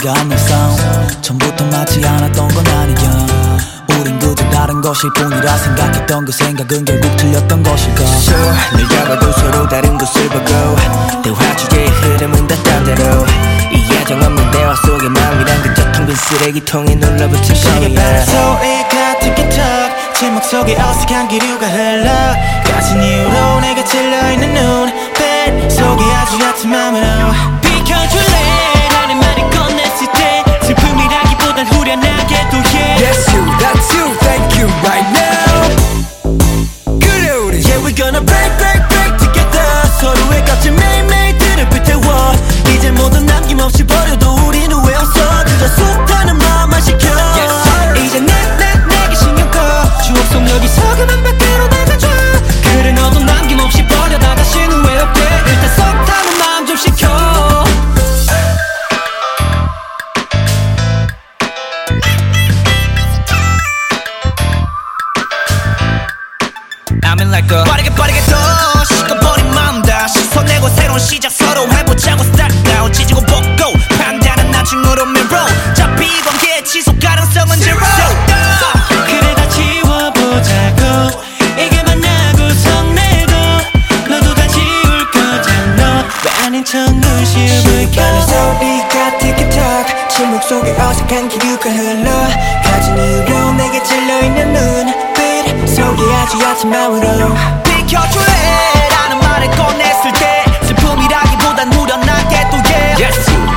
맞지가 않는 싸움 처음부터 맞지 않았던 건 아니야 우린 그저 다른 것일 뿐이라 생각했던 그 생각은 결국 틀렸던 것일까 Sure 늘 잡아도 서로 다른 것을 보고 대화 주제의 흐름은 다 딴 데로 이 야정 없는 대화 속에 마음이란 그저 텅 빈 쓰레기통에 눌러붙은 시계바람 소리가 틱틱탁 침묵 속에 어색한 기류가 흘러 가진 이유로 내가 찔러있는 눈빛 속에 아주 얕은 맘으로 비켜줄래 라는 말을 꺼냈을 때 슬픔이라기보단 후련하게도 해 Yes you, that's you, thank you right now 그래 우리 Yeah we're gonna break break break together 서로의 값을 매일매일 드럽게 태워 이제 모두 남김없이 버려도 우린 후회 없어 그저 숱하는 마음만 시켜 yes, 이제 내게 신경 꺼 추억 속 여기서 그만 밖으로 나가줘 그래 너도 남김없이 버려 다 다신 후회 없게 일단 숱하는 마음 좀 시켜 I'm in like a 빠르게 더 식어버린 마음 다시 손내고 새로운 시작 서로 해보자고 start now 지지고 볶고 판단은 나중으로 mirror 잡히 관계 지속 가능성은 zero 그래 다 지워보자고 이게 만나고 성내고 너도 다 지울 거잖아 왜 아닌 척 눈시울을 켜는 소리가 틱틱탁 침묵 속에 어색한 기류가 흘러 가진 이유로 내게 찔려있는 눈빛 속에 아주 얕은 마음으로 비켜줄래 라는 말을 꺼냈을 때 슬픔이라기보단 후련하게 또 yeah Yes you